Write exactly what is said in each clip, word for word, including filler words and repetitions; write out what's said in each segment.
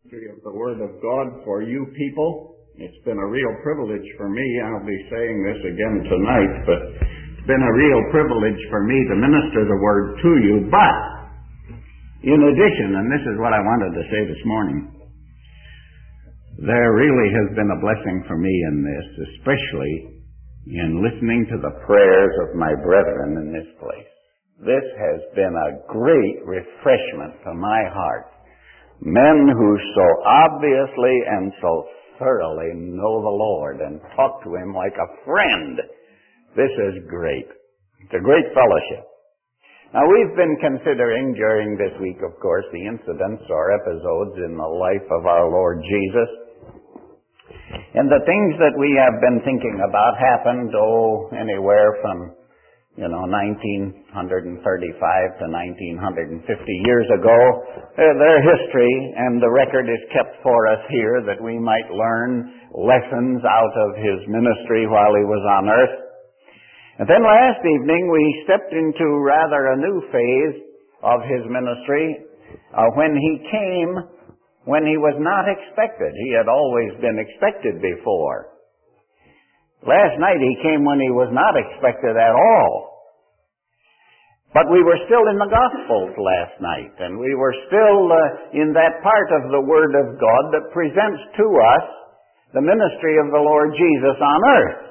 Of the Word of God for you people. It's been a real privilege for me. I'll be saying this again tonight, but it's been a real privilege for me to minister the Word to you. But, in addition, and this is what I wanted to say this morning, there really has been a blessing for me in this, especially in listening to the prayers of my brethren in this place. This has been a great refreshment to my heart. Men who so obviously and so thoroughly know the Lord and talk to Him like a friend. This is great. It's a great fellowship. Now, we've been considering during this week, of course, the incidents or episodes in the life of our Lord Jesus. And the things that we have been thinking about happened, oh, anywhere from you know, nineteen thirty-five to nineteen fifty years ago. Their history and the record is kept for us here that we might learn lessons out of His ministry while He was on earth. And then last evening we stepped into rather a new phase of His ministry uh, when He came when He was not expected. He had always been expected before. Last night He came when He was not expected at all. But we were still in the Gospels last night, and we were still uh, in that part of the Word of God that presents to us the ministry of the Lord Jesus on earth.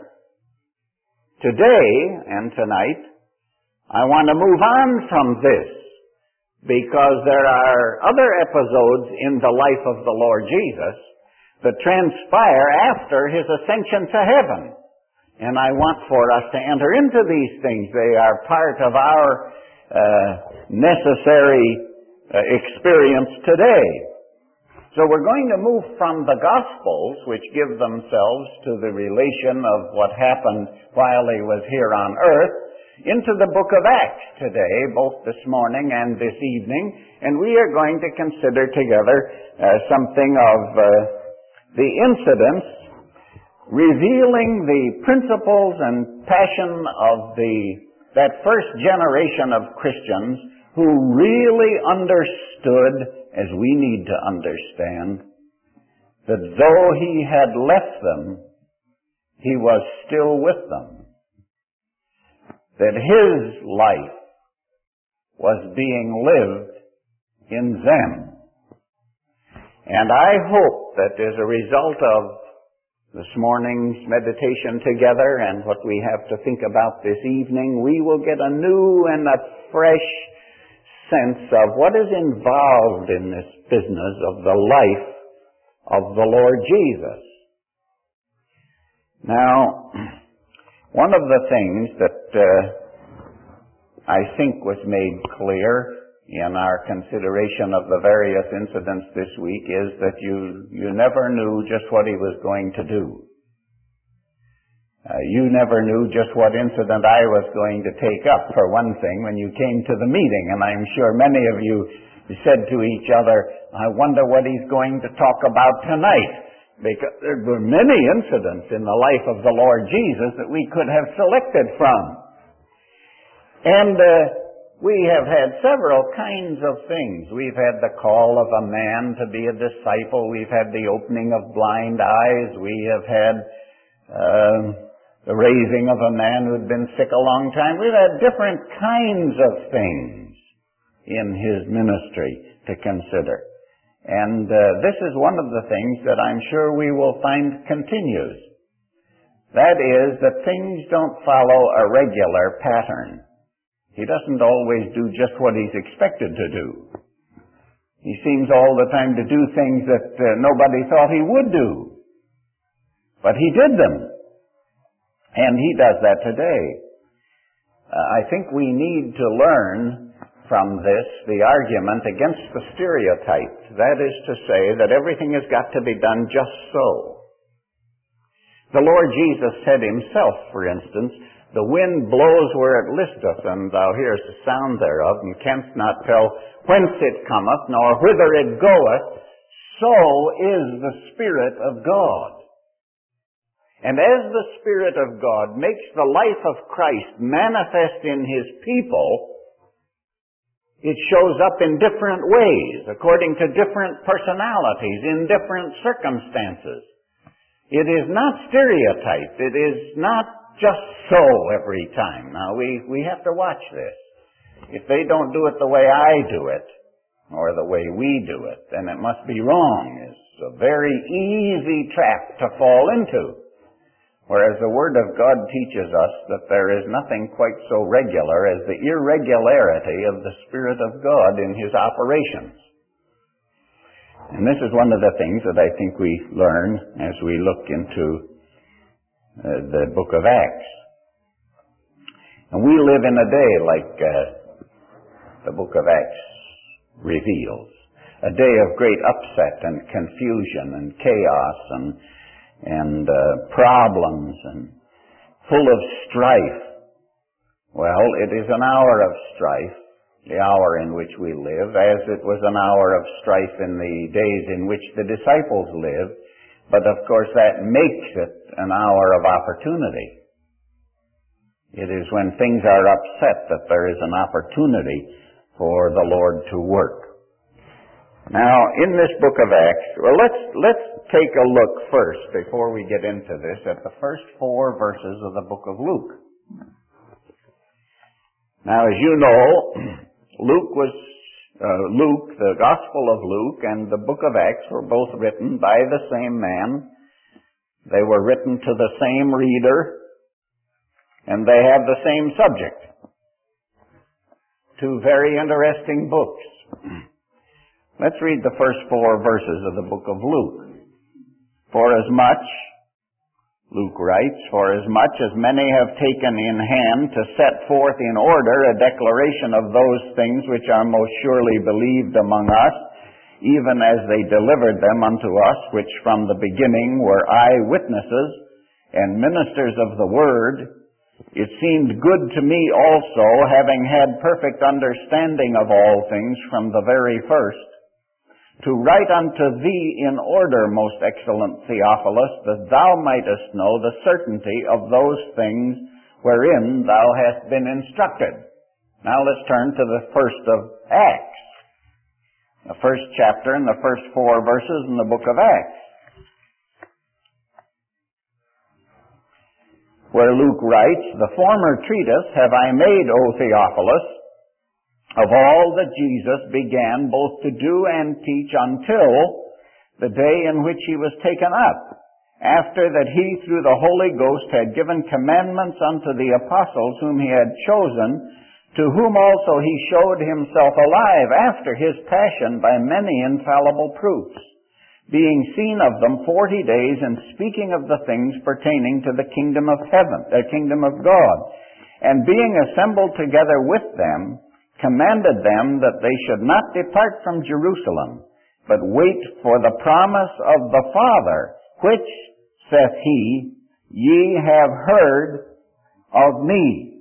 Today and tonight, I want to move on from this, because there are other episodes in the life of the Lord Jesus that transpire after His ascension to heaven. And I want for us to enter into these things. They are part of our uh, necessary uh, experience today. So we're going to move from the Gospels, which give themselves to the relation of what happened while He was here on earth, into the book of Acts today, both this morning and this evening. And we are going to consider together uh, something of uh, the incidents revealing the principles and passion of the that first generation of Christians who really understood, as we need to understand, that though He had left them, He was still with them. That His life was being lived in them. And I hope that as a result of this morning's meditation together and what we have to think about this evening, we will get a new and a fresh sense of what is involved in this business of the life of the Lord Jesus. Now, one of the things that uh, I think was made clear in our consideration of the various incidents this week is that you, you never knew just what He was going to do. Uh, you never knew just what incident I was going to take up, for one thing, when you came to the meeting. And I'm sure many of you said to each other, I wonder what he's going to talk about tonight. Because there were many incidents in the life of the Lord Jesus that we could have selected from. And uh, we have had several kinds of things. We've had the call of a man to be a disciple. We've had the opening of blind eyes. We have had uh, the raising of a man who had been sick a long time. We've had different kinds of things in His ministry to consider. And uh, this is one of the things that I'm sure we will find continues. That is, that things don't follow a regular pattern. He doesn't always do just what He's expected to do. He seems all the time to do things that uh, nobody thought He would do. But He did them. And He does that today. Uh, I think we need to learn from this the argument against the stereotype. That is to say that everything has got to be done just so. The Lord Jesus said Himself, for instance, the wind blows where it listeth, and thou hearest the sound thereof, and canst not tell whence it cometh, nor whither it goeth. So is the Spirit of God. And as the Spirit of God makes the life of Christ manifest in His people, It shows up in different ways, according to different personalities, in different circumstances. It is not stereotyped. It is not just so every time. Now, we, we have to watch this. If they don't do it the way I do it, or the way we do it, then it must be wrong. It's a very easy trap to fall into. Whereas the Word of God teaches us that there is nothing quite so regular as the irregularity of the Spirit of God in His operations. And this is one of the things that I think we learn as we look into uh, the book of Acts. And we live in a day like uh, the book of Acts reveals. A day of great upset and confusion and chaos and and uh, problems and full of strife. Well, it is an hour of strife, the hour in which we live, as it was an hour of strife in the days in which the disciples lived. But of course that makes it an hour of opportunity. It is when things are upset that there is an opportunity for the Lord to work. Now, in this book of Acts, well, let's, let's take a look first, before we get into this, at the first four verses of the book of Luke. Now, as you know, Luke was, uh, Luke, the Gospel of Luke, and the book of Acts were both written by the same man. They were written to the same reader, and they have the same subject. Two very interesting books. Let's read the first four verses of the book of Luke. For as much, Luke writes, for as much as many have taken in hand to set forth in order a declaration of those things which are most surely believed among us, even as they delivered them unto us, which from the beginning were eyewitnesses and ministers of the word, it seemed good to me also, having had perfect understanding of all things from the very first, to write unto thee in order, most excellent Theophilus, that thou mightest know the certainty of those things wherein thou hast been instructed. Now let's turn to the first of Acts, the first chapter and the first four verses in the book of Acts, where Luke writes, the former treatise have I made, O Theophilus, of all that Jesus began both to do and teach until the day in which he was taken up, after that he through the Holy Ghost had given commandments unto the apostles whom he had chosen, to whom also he showed himself alive after his passion by many infallible proofs, being seen of them forty days, and speaking of the things pertaining to the kingdom of heaven, the kingdom of God, and being assembled together with them, commanded them that they should not depart from Jerusalem, but wait for the promise of the Father, which, saith he, ye have heard of me.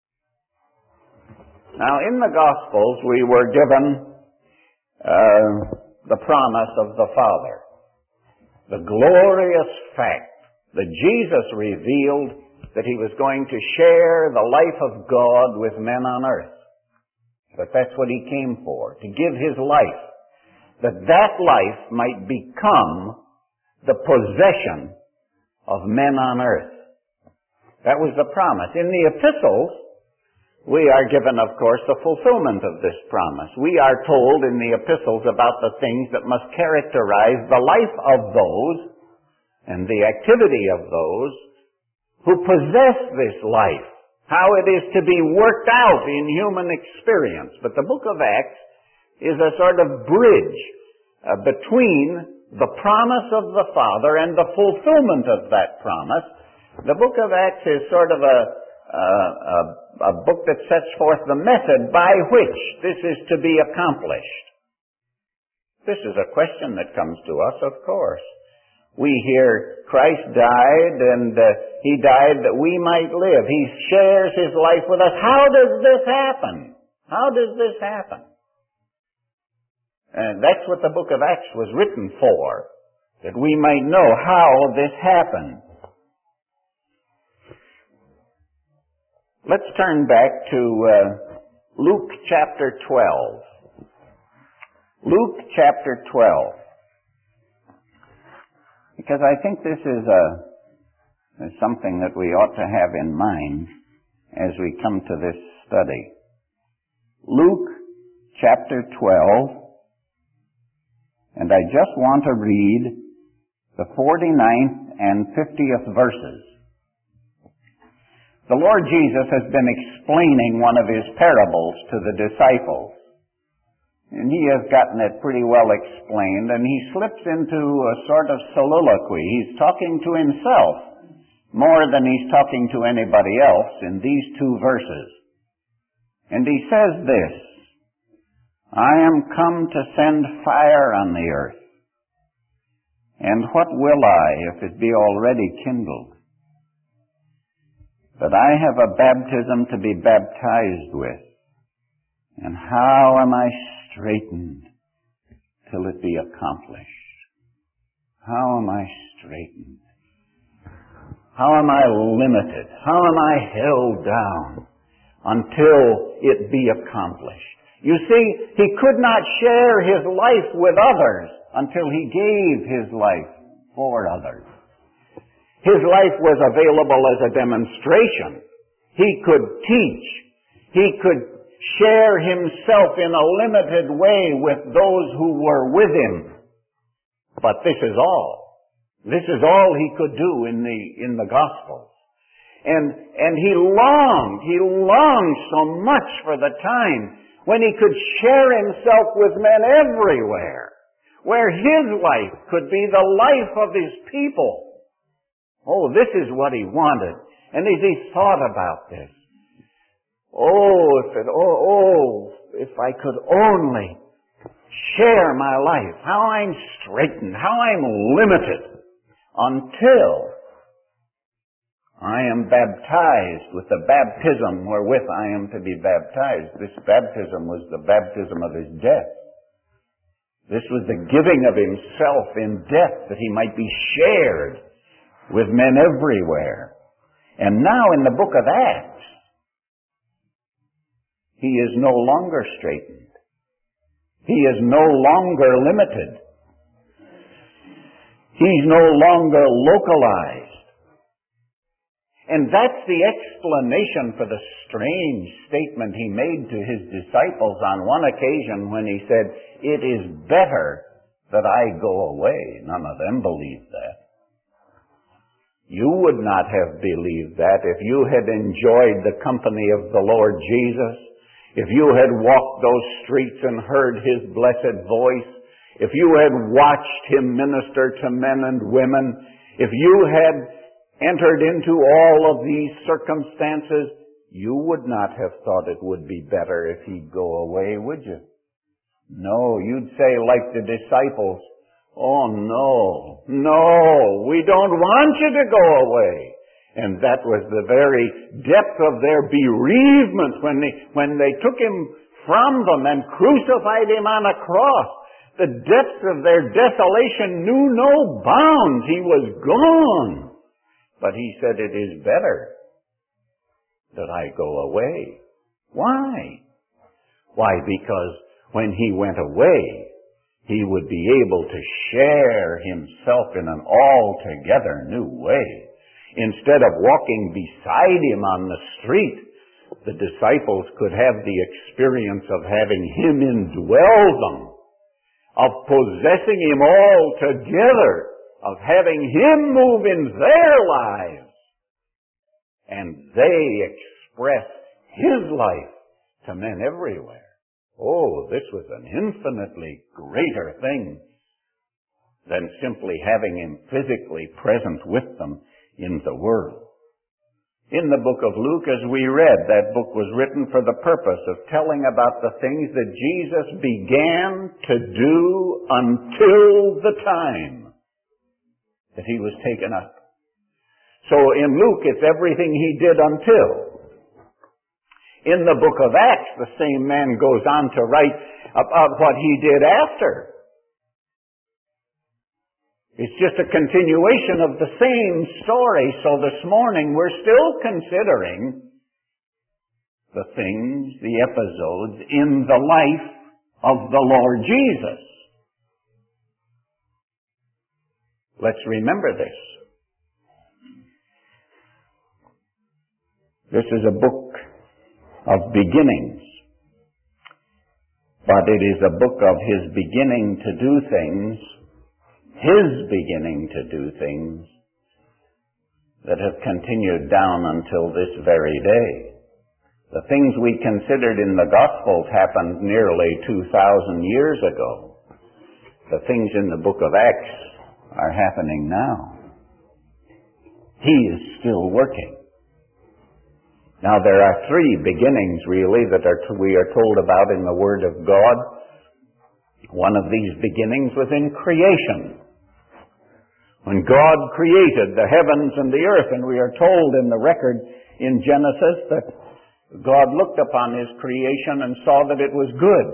Now, in the Gospels, we were given uh, the promise of the Father, the glorious fact that Jesus revealed that he was going to share the life of God with men on earth. But that's what he came for, to give his life, that that life might become the possession of men on earth. That was the promise. In the epistles, we are given, of course, the fulfillment of this promise. We are told in the epistles about the things that must characterize the life of those and the activity of those who possess this life, how it is to be worked out in human experience. But the book of Acts is a sort of bridge uh, between the promise of the Father and the fulfillment of that promise. The book of Acts is sort of a, uh, a, a book that sets forth the method by which this is to be accomplished. This is a question that comes to us, of course. We hear Christ died, and uh, he died that we might live. He shares his life with us. How does this happen? How does this happen? And that's what the book of Acts was written for, that we might know how this happened. Let's turn back to uh, Luke chapter twelve. Luke chapter twelve. Because I think this is, a, is something that we ought to have in mind as we come to this study. Luke chapter twelve, and I just want to read the forty-ninth and fiftieth verses. The Lord Jesus has been explaining one of his parables to the disciples. And he has gotten it pretty well explained, and he slips into a sort of soliloquy. He's talking to himself more than he's talking to anybody else in these two verses. And he says this, I am come to send fire on the earth. And what will I if it be already kindled? But I have a baptism to be baptized with. And how am I straitened till it be accomplished? How am I straitened? How am I limited? How am I held down until it be accomplished? You see, he could not share his life with others until he gave his life for others. His life was available as a demonstration. He could teach. He could share himself in a limited way with those who were with him. But this is all. This is all he could do in the, in the Gospels. And, and he longed, he longed so much for the time when he could share himself with men everywhere, where his life could be the life of his people. Oh, this is what he wanted. And as he thought about this, oh, if it, oh, oh, if I could only share my life, how I'm straitened, how I'm limited, until I am baptized with the baptism wherewith I am to be baptized. This baptism was the baptism of his death. This was the giving of himself in death that he might be shared with men everywhere. And now in the book of Acts, he is no longer straitened. He is no longer limited. He's no longer localized. And that's the explanation for the strange statement he made to his disciples on one occasion when he said, it is better that I go away. None of them believed that. You would not have believed that if you had enjoyed the company of the Lord Jesus, if you had walked those streets and heard his blessed voice, if you had watched him minister to men and women, if you had entered into all of these circumstances, you would not have thought it would be better if he'd go away, would you? No, you'd say like the disciples, oh no, no, we don't want you to go away. And that was the very depth of their bereavement when they, when they took him from them and crucified him on a cross. The depth of their desolation knew no bounds. He was gone. But he said, it is better that I go away. Why? Why? Because when he went away, he would be able to share himself in an altogether new way. Instead of walking beside him on the street, the disciples could have the experience of having him indwell them, of possessing him altogether, of having him move in their lives. And they express his life to men everywhere. Oh, this was an infinitely greater thing than simply having him physically present with them in the world. In the book of Luke, as we read, that book was written for the purpose of telling about the things that Jesus began to do until the time that he was taken up. So in Luke, it's everything he did until. In the book of Acts, the same man goes on to write about what he did after. It's just a continuation of the same story. So this morning we're still considering the things, the episodes in the life of the Lord Jesus. Let's remember this. This is a book of beginnings, but it is a book of His beginning to do things, His beginning to do things that have continued down until this very day. The things we considered in the Gospels happened nearly two thousand years ago. The things in the book of Acts are happening now. He is still working. Now there are three beginnings really that are we are told about in the Word of God. One of these beginnings was in creation. When God created the heavens and the earth, and we are told in the record in Genesis that God looked upon His creation and saw that it was good.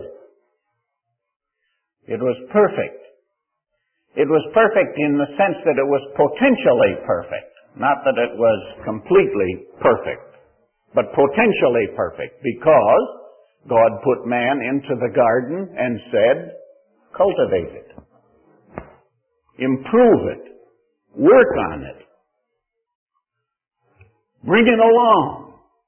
It was perfect. It was perfect in the sense that it was potentially perfect. Not that it was completely perfect, but potentially perfect, because God put man into the garden and said, cultivate it, improve it, work on it, bring it along.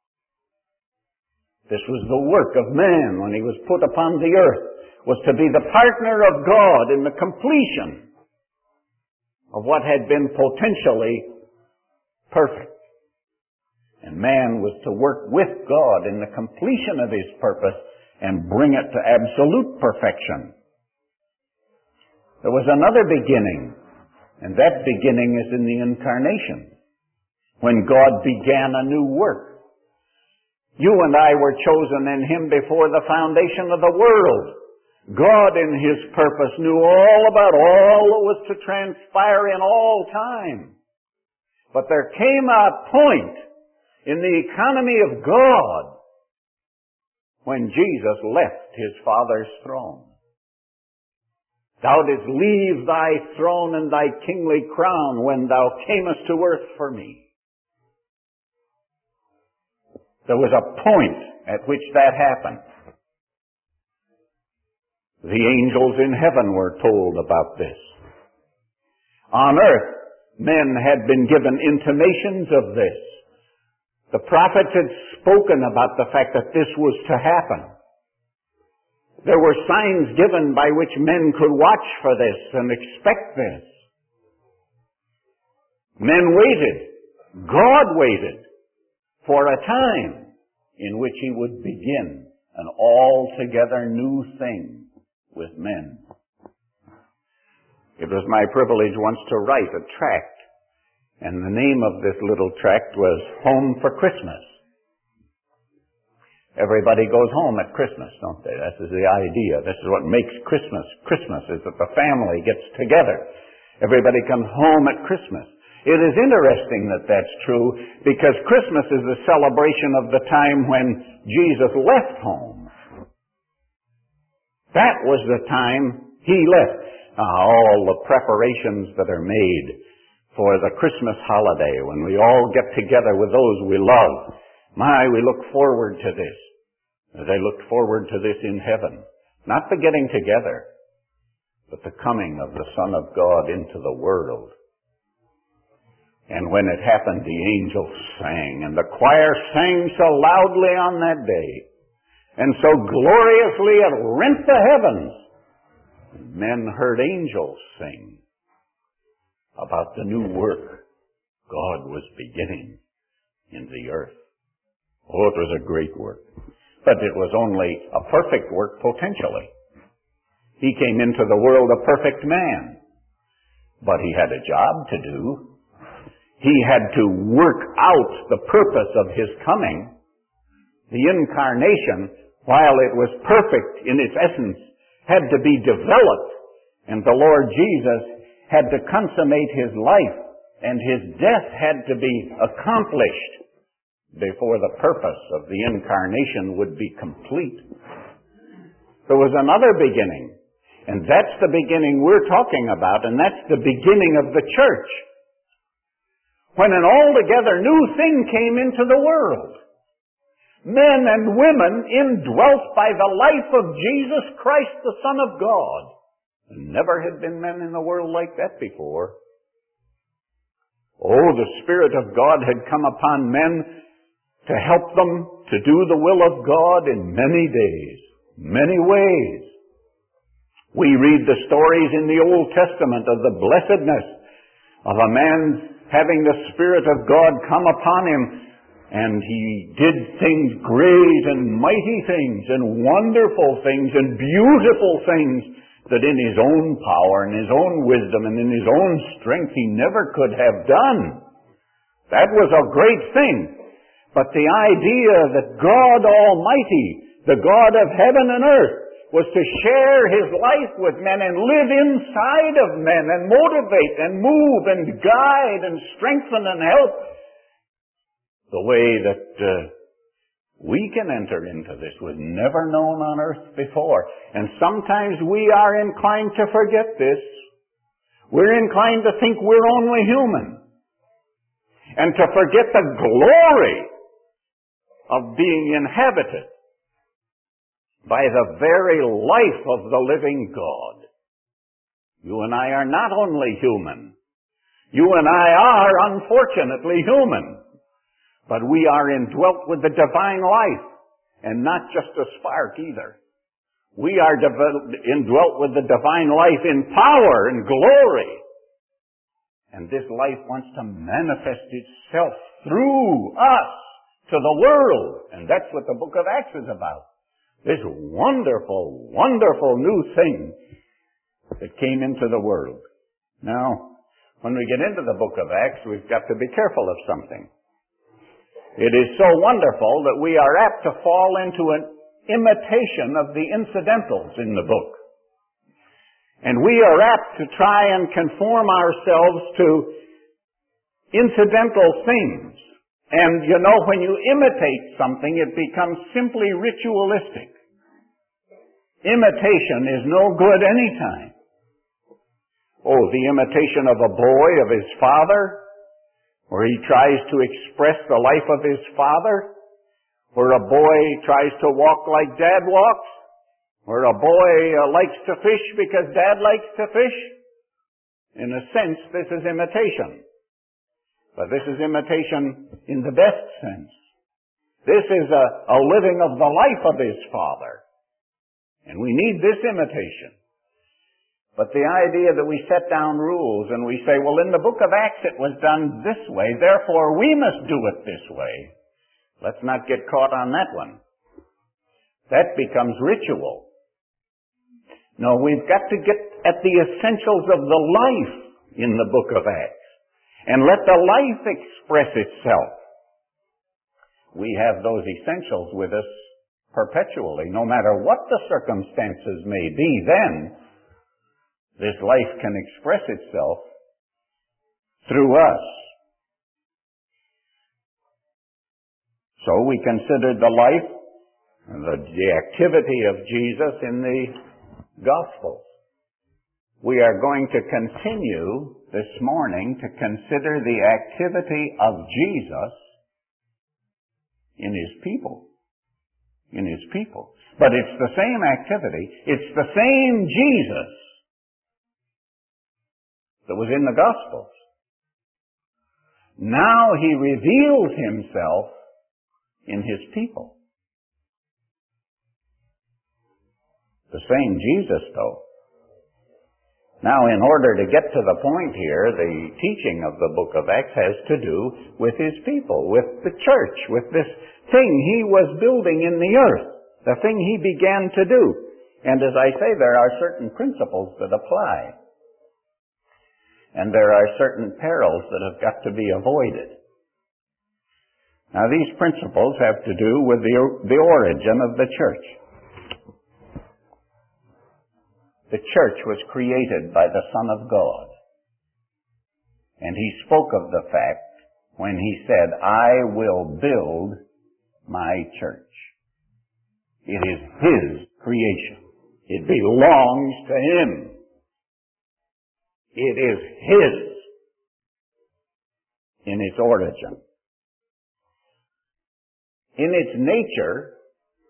This was the work of man when he was put upon the earth, was to be the partner of God in the completion of what had been potentially perfect. And man was to work with God in the completion of His purpose and bring it to absolute perfection. There was another beginning, and that beginning is in the incarnation, when God began a new work. You and I were chosen in Him before the foundation of the world. God in His purpose knew all about all that was to transpire in all time. But there came a point in the economy of God when Jesus left His Father's throne. Thou didst leave thy throne and thy kingly crown when thou camest to earth for me. There was a point at which that happened. The angels in heaven were told about this. On earth, men had been given intimations of this. The prophets had spoken about the fact that this was to happen. There were signs given by which men could watch for this and expect this. Men waited. God waited for a time in which He would begin an altogether new thing with men. It was my privilege once to write a tract, and the name of this little tract was Home for Christmas. Everybody goes home at Christmas, don't they? This is the idea. This is what makes Christmas. Christmas is that the family gets together. Everybody comes home at Christmas. It is interesting that that's true, because Christmas is the celebration of the time when Jesus left home. That was the time He left. Uh, all the preparations that are made for the Christmas holiday, when we all get together with those we love. My, we look forward to this. They looked forward to this in heaven. Not the getting together, but the coming of the Son of God into the world. And when it happened, the angels sang, and the choir sang so loudly on that day, and so gloriously it rent the heavens. Men heard angels sing about the new work God was beginning in the earth. Oh, it was a great work. But it was only a perfect work potentially. He came into the world a perfect man, but He had a job to do. He had to work out the purpose of His coming. The incarnation, while it was perfect in its essence, had to be developed, and the Lord Jesus had to consummate His life, and His death had to be accomplished before the purpose of the incarnation would be complete. There was another beginning, and that's the beginning we're talking about, and that's the beginning of the church. When an altogether new thing came into the world. men and women indwelt by the life of Jesus Christ, the Son of God. Never had been men in the world like that before. Oh, the Spirit of God had come upon men to help them to do the will of God in many days, many ways. We read the stories in the Old Testament of the blessedness of a man having the Spirit of God come upon him, and he did things, great and mighty things, and wonderful things, and beautiful things that in his own power, and his own wisdom, and in his own strength he never could have done. That was a great thing. But the idea that God Almighty, the God of heaven and earth, was to share His life with men and live inside of men and motivate and move and guide and strengthen and help the way that uh, we can enter into this was never known on earth before. And sometimes we are inclined to forget this. We're inclined to think we're only human and to forget the glory of being inhabited by the very life of the living God. You and I are not only human. You and I are, unfortunately, human. But we are indwelt with the divine life, and not just a spark either. We are indwelt with the divine life in power and glory. And this life wants to manifest itself through us to the world. And that's what the book of Acts is about. This wonderful, wonderful new thing that came into the world. Now, when we get into the book of Acts, we've got to be careful of something. It is so wonderful that we are apt to fall into an imitation of the incidentals in the book. And we are apt to try and conform ourselves to incidental things. And you know, when you imitate something, it becomes simply ritualistic. Imitation is no good any time. Oh, the imitation of a boy of his father, where he tries to express the life of his father, where a boy tries to walk like dad walks, where a boy uh, likes to fish because dad likes to fish. In a sense, this is imitation. But this is imitation in the best sense. This is a, a living of the life of his father. And we need this imitation. But the idea that we set down rules and we say, well, in the book of Acts it was done this way, therefore we must do it this way. Let's not get caught on that one. That becomes ritual. No, we've got to get at the essentials of the life in the book of Acts. And let the life express itself. We have those essentials with us perpetually. No matter what the circumstances may be, then this life can express itself through us. So we considered the life and the, the activity of Jesus in the Gospels. We are going to continue this morning to consider the activity of Jesus in His people. In His people. But it's the same activity. It's the same Jesus that was in the Gospels. Now He reveals Himself in His people. The same Jesus, though. Now, in order to get to the point here, the teaching of the book of Acts has to do with His people, with the church, with this thing He was building in the earth, the thing He began to do. And as I say, there are certain principles that apply. And there are certain perils that have got to be avoided. Now, these principles have to do with the, the origin of the church. The church was created by the Son of God. And He spoke of the fact when He said, I will build my church. It is His creation. It belongs to Him. It is His in its origin. in its nature,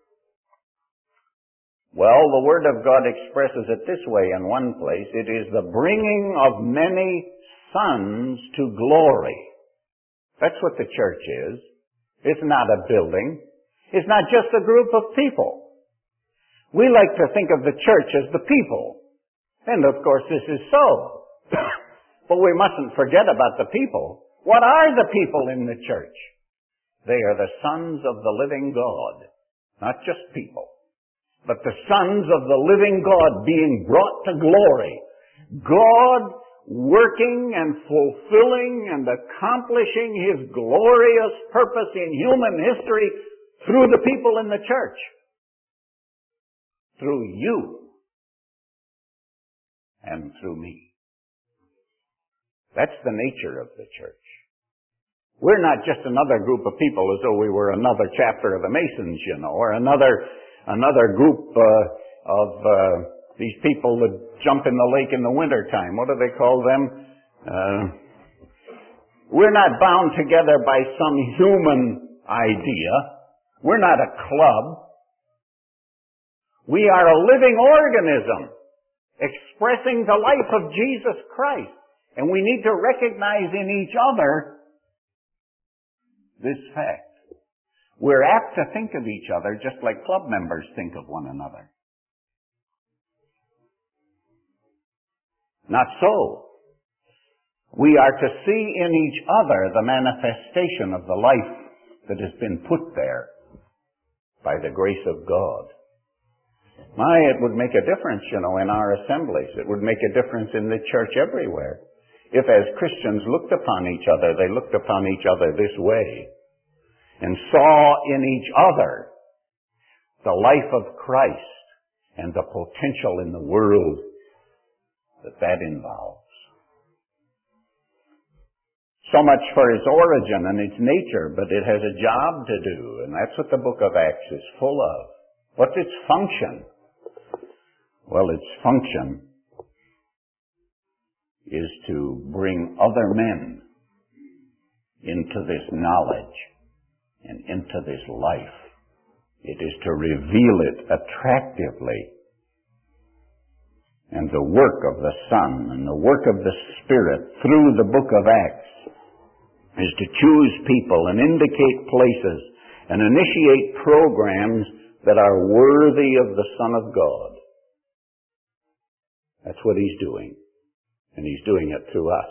well, the Word of God expresses it this way in one place. It is the bringing of many sons to glory. That's what the church is. It's not a building. It's not just a group of people. We like to think of the church as the people. And of course this is so. But we mustn't forget about the people. What are the people in the church? They are the sons of the living God. Not just people, but the sons of the living God being brought to glory. God working and fulfilling and accomplishing His glorious purpose in human history through the people in the church. Through you and through me. That's the nature of the church. We're not just another group of people as though we were another chapter of the Masons, you know, or another another group uh, of uh, these people that jump in the lake in the wintertime. What do they call them? Uh, we're not bound together by some human idea. We're not a club. We are a living organism expressing the life of Jesus Christ. And we need to recognize in each other this fact. We're apt to think of each other just like club members think of one another. Not so. We are to see in each other the manifestation of the life that has been put there by the grace of God. My, it would make a difference, you know, in our assemblies. It would make a difference in the church everywhere. If as Christians looked upon each other, they looked upon each other this way and saw in each other the life of Christ and the potential in the world that that involves. So much for its origin and its nature, but it has a job to do, and that's what the book of Acts is full of. What's its function? Well, its function is to bring other men into this knowledge and into this life. It is to reveal it attractively. And the work of the Son and the work of the Spirit through the book of Acts is to choose people and indicate places and initiate programs that are worthy of the Son of God. That's what He's doing. And He's doing it through us.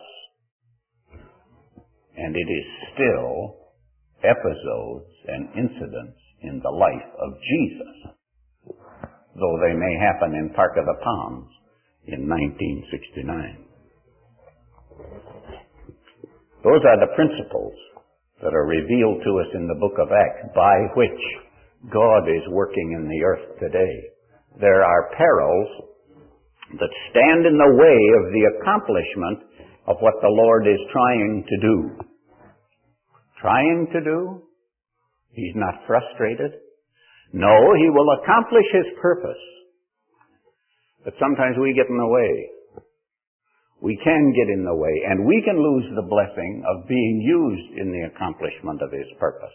And it is still episodes and incidents in the life of Jesus, though they may happen in Park of the Palms in nineteen sixty-nine. Those are the principles that are revealed to us in the book of Acts by which God is working in the earth today. There are perils that stand in the way of the accomplishment of what the Lord is trying to do. Trying to do? He's not frustrated. No, He will accomplish His purpose. But sometimes we get in the way. We can get in the way, and we can lose the blessing of being used in the accomplishment of His purpose.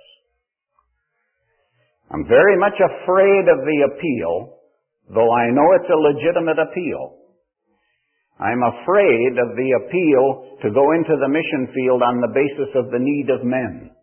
I'm very much afraid of the appeal, though I know it's a legitimate appeal. I'm afraid of the appeal to go into the mission field on the basis of the need of men.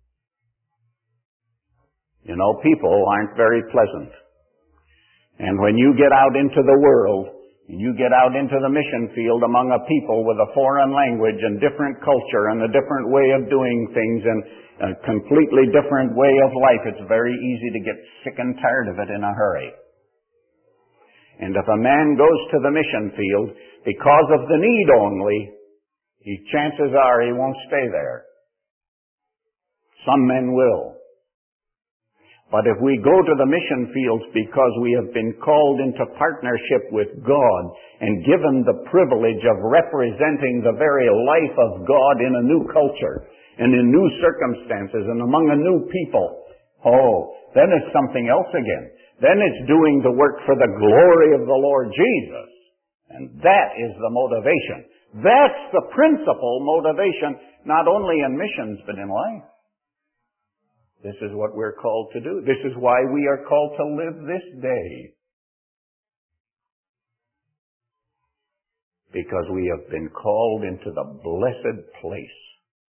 You know, people aren't very pleasant. And when you get out into the world, and you get out into the mission field among a people with a foreign language and different culture and a different way of doing things and a completely different way of life, it's very easy to get sick and tired of it in a hurry. And if a man goes to the mission field because of the need only, he, chances are he won't stay there. Some men will. But if we go to the mission fields because we have been called into partnership with God and given the privilege of representing the very life of God in a new culture and in new circumstances and among a new people, oh, then it's something else again. Then it's doing the work for the glory of the Lord Jesus. And that is the motivation. That's the principal motivation, not only in missions, but in life. This is what we're called to do. This is why we are called to live this day. Because we have been called into the blessed place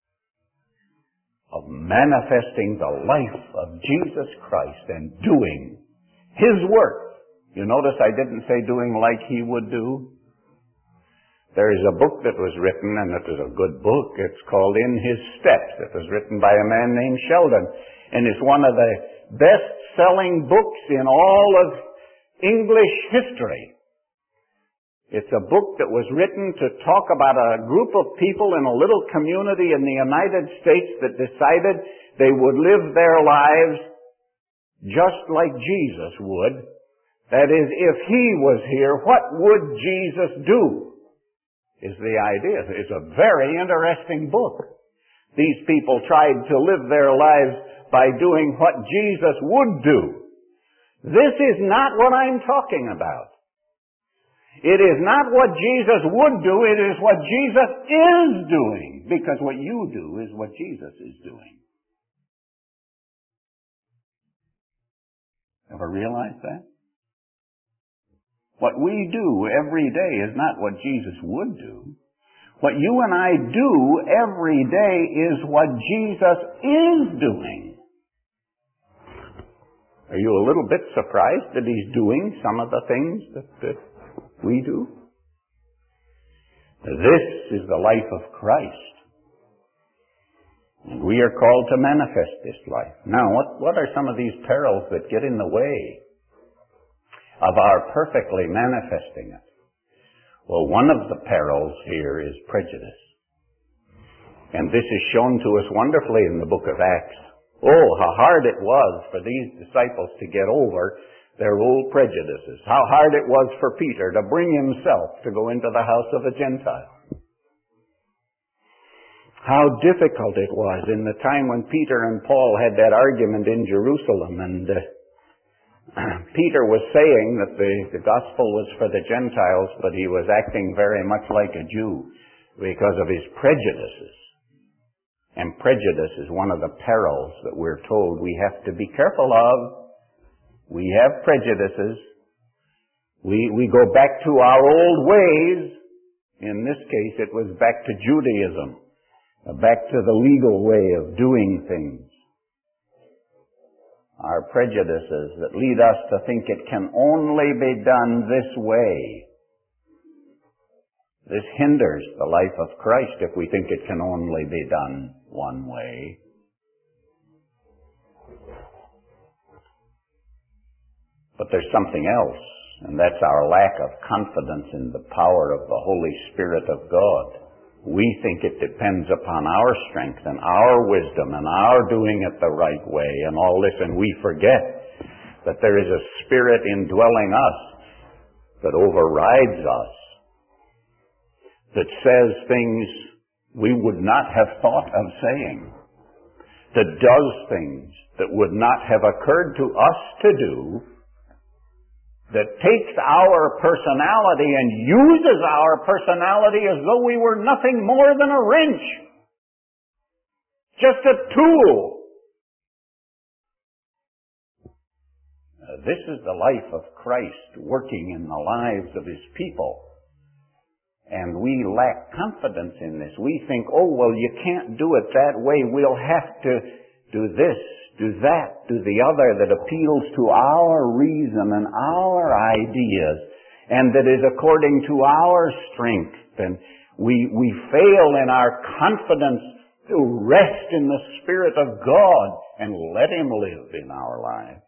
of manifesting the life of Jesus Christ and doing His work. You notice I didn't say doing like He would do. There is a book that was written, and it is a good book. It's called In His Steps. It was written by a man named Sheldon. And it's one of the best-selling books in all of English history. It's a book that was written to talk about a group of people in a little community in the United States that decided they would live their lives just like Jesus would. That is, if He was here, what would Jesus do? Is the idea. It's a very interesting book. These people tried to live their lives by doing what Jesus would do. This is not what I'm talking about. It is not what Jesus would do, it is what Jesus is doing. Because what you do is what Jesus is doing. Ever realize that? What we do every day is not what Jesus would do. What you and I do every day is what Jesus is doing. Are you a little bit surprised that He's doing some of the things that, that we do? This is the life of Christ. And we are called to manifest this life. Now, what, what are some of these perils that get in the way of our perfectly manifesting it? Well, one of the perils here is prejudice. And this is shown to us wonderfully in the book of Acts. Oh, how hard it was for these disciples to get over their old prejudices. How hard it was for Peter to bring himself to go into the house of a Gentile. How difficult it was in the time when Peter and Paul had that argument in Jerusalem, and uh, Peter was saying that the, the gospel was for the Gentiles, but he was acting very much like a Jew because of his prejudices. And prejudice is one of the perils that we're told we have to be careful of. We have prejudices. We, we go back to our old ways. In this case, it was back to Judaism, back to the legal way of doing things. Our prejudices that lead us to think it can only be done this way. This hinders the life of Christ if we think it can only be done one way. But there's something else, and that's our lack of confidence in the power of the Holy Spirit of God. We think it depends upon our strength and our wisdom and our doing it the right way and all this, and we forget that there is a Spirit indwelling us that overrides us, that says things we would not have thought of saying, that does things that would not have occurred to us to do, that takes our personality and uses our personality as though we were nothing more than a wrench. Just a tool. Uh, this is the life of Christ working in the lives of His people. And we lack confidence in this. We think, oh, well, you can't do it that way. We'll have to do this, do that, do the other that appeals to our reason and our ideas and that is according to our strength. And we, we fail in our confidence to rest in the Spirit of God and let Him live in our lives.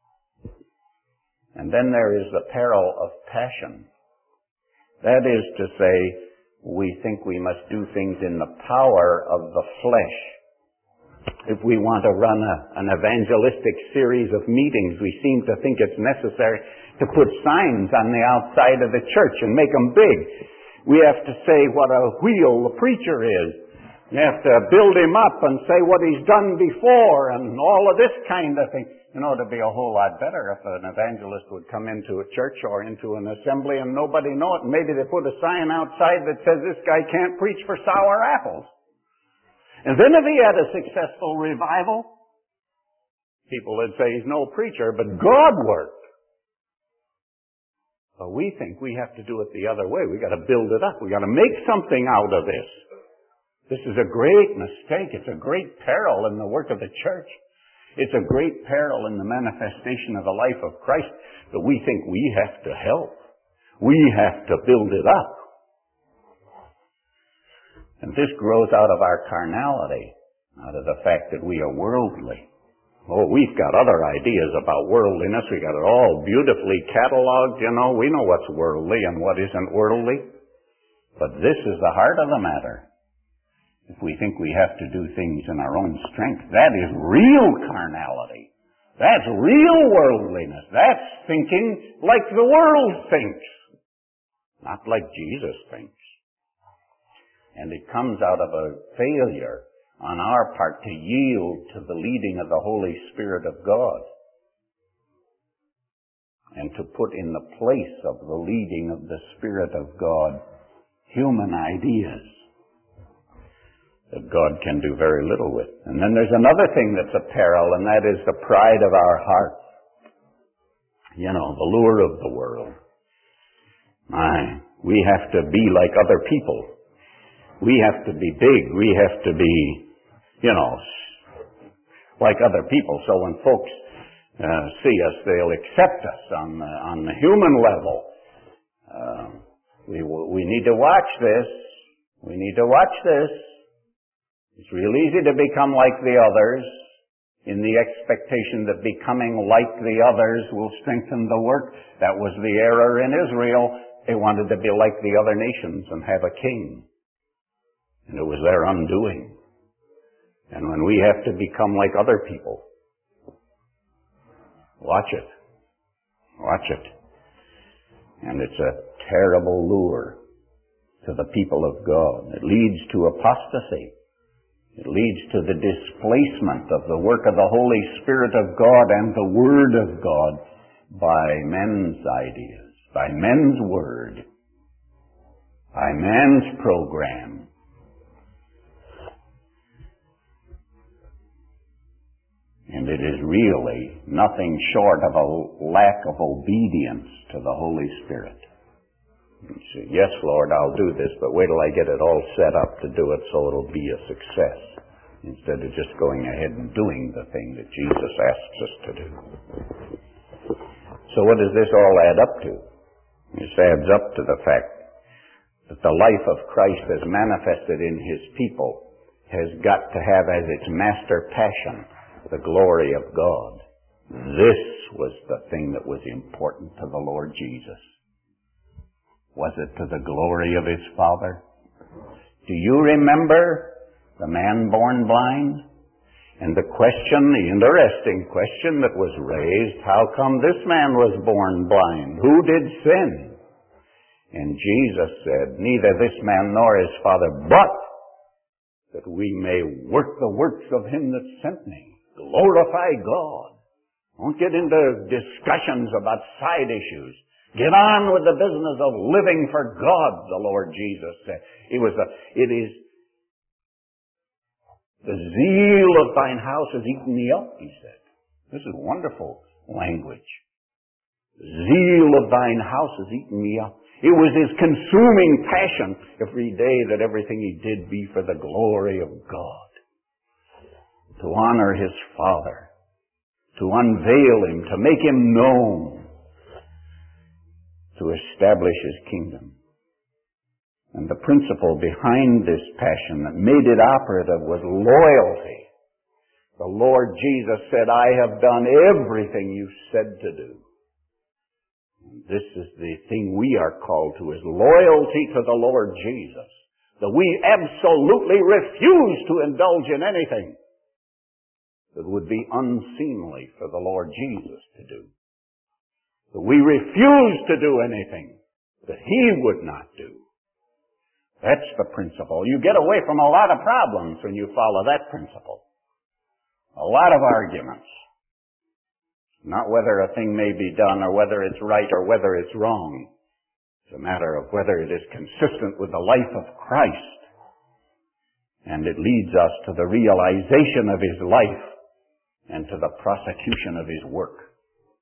And then there is the peril of passion. That is to say, we think we must do things in the power of the flesh. If we want to run a, an evangelistic series of meetings, we seem to think it's necessary to put signs on the outside of the church and make them big. We have to say what a wheel the preacher is. You have to build him up and say what he's done before and all of this kind of thing. You know, it'd be a whole lot better if an evangelist would come into a church or into an assembly and nobody know it, and maybe they put a sign outside that says this guy can't preach for sour apples. And then if he had a successful revival, People would say he's no preacher, but God worked. But we think we have to do it the other way. We got to build it up. We got to make something out of this. This is a great mistake. It's a great peril in the work of the church. It's a great peril in the manifestation of the life of Christ that we think we have to help. We have to build it up. And this grows out of our carnality, out of the fact that we are worldly. Oh, we've got other ideas about worldliness. We got it all beautifully cataloged, you know. We know what's worldly and what isn't worldly. But this is the heart of the matter. If we think we have to do things in our own strength, that is real carnality. That's real worldliness. That's thinking like the world thinks, not like Jesus thinks. And it comes out of a failure on our part to yield to the leading of the Holy Spirit of God and to put in the place of the leading of the Spirit of God human ideas that God can do very little with. And then there's another thing that's a peril, and that is the pride of our hearts. You know, the lure of the world. My, we have to be like other people. We have to be big. We have to be, you know, like other people. So when folks uh, see us, they'll accept us on the, on the human level. Uh, we we need to watch this. We need to watch this. It's real easy to become like the others in the expectation that becoming like the others will strengthen the work. That was the error in Israel. They wanted to be like the other nations and have a king. And it was their undoing. And when we have to become like other people, watch it. Watch it. And it's a terrible lure to the people of God. It leads to apostasy. It leads to the displacement of the work of the Holy Spirit of God and the Word of God by men's ideas, by men's word, by man's program. And it is really nothing short of a lack of obedience to the Holy Spirit. You say, yes, Lord, I'll do this, but wait till I get it all set up to do it so it'll be a success, instead of just going ahead and doing the thing that Jesus asks us to do. So what does this all add up to? This adds up to the fact that the life of Christ as manifested in His people has got to have as its master passion the glory of God. This was the thing that was important to the Lord Jesus. Was it to the glory of His Father? Do you remember the man born blind? And the question, the interesting question that was raised, how come this man was born blind? Who did sin? And Jesus said, neither this man nor his father, but that we may work the works of Him that sent me. Glorify God. Don't get into discussions about side issues. Get on with the business of living for God, the Lord Jesus said. It was a, it is, the zeal of thine house has eaten me up, He said. This is wonderful language. The zeal of thine house has eaten me up. It was His consuming passion every day that everything He did be for the glory of God. To honor His Father. To unveil Him. To make Him known. To establish His kingdom. And the principle behind this passion that made it operative was loyalty. The Lord Jesus said, I have done everything you said to do. And this is the thing we are called to, is loyalty to the Lord Jesus. That we absolutely refuse to indulge in anything that would be unseemly for the Lord Jesus to do. That we refuse to do anything that He would not do. That's the principle. You get away from a lot of problems when you follow that principle. A lot of arguments. Not whether a thing may be done or whether it's right or whether it's wrong. It's a matter of whether it is consistent with the life of Christ. And it leads us to the realization of His life and to the prosecution of His work.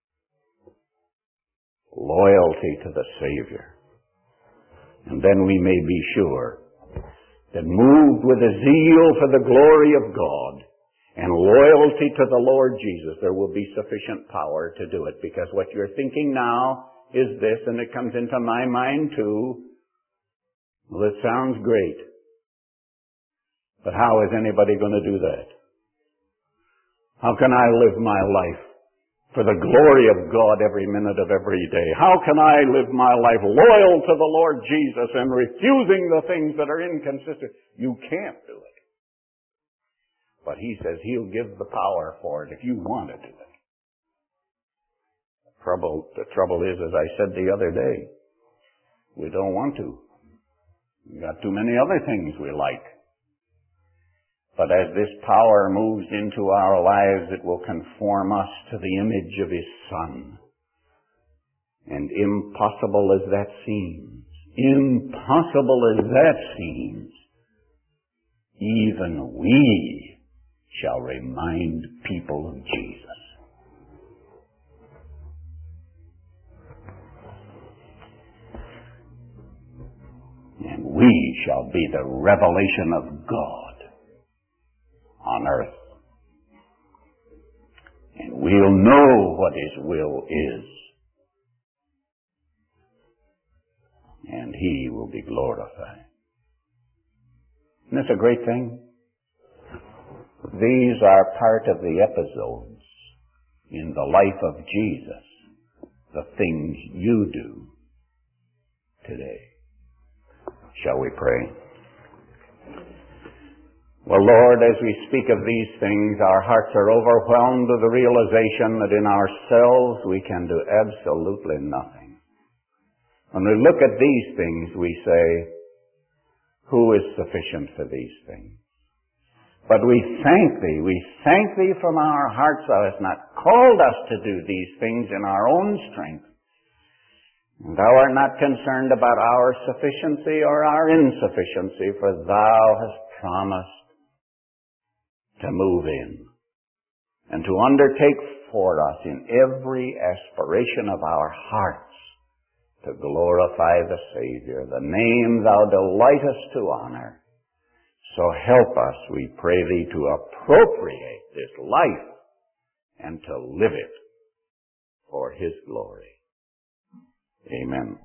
Loyalty to the Savior. And then we may be sure that moved with a zeal for the glory of God and loyalty to the Lord Jesus, there will be sufficient power to do it. Because what you're thinking now is this, and it comes into my mind too. Well, it sounds great. But how is anybody going to do that? How can I live my life for the glory of God every minute of every day? How can I live my life loyal to the Lord Jesus and refusing the things that are inconsistent? You can't do it. But He says He'll give the power for it if you want to do it. The trouble, the trouble is, as I said the other day, we don't want to. We've got too many other things we like. But as this power moves into our lives, it will conform us to the image of His Son. And impossible as that seems, impossible as that seems, even we shall remind people of Jesus. And we shall be the revelation of God on earth. And we'll know what His will is. And He will be glorified. Isn't this a great thing? These are part of the episodes in the life of Jesus, the things you do today. Shall we pray? Well, Lord, as we speak of these things, our hearts are overwhelmed with the realization that in ourselves we can do absolutely nothing. When we look at these things, we say, who is sufficient for these things? But we thank Thee, we thank Thee from our hearts Thou hast not called us to do these things in our own strength. And Thou art not concerned about our sufficiency or our insufficiency, for Thou hast promised to move in and to undertake for us in every aspiration of our hearts to glorify the Savior, the name Thou delightest to honor. So help us, we pray Thee, to appropriate this life and to live it for His glory. Amen.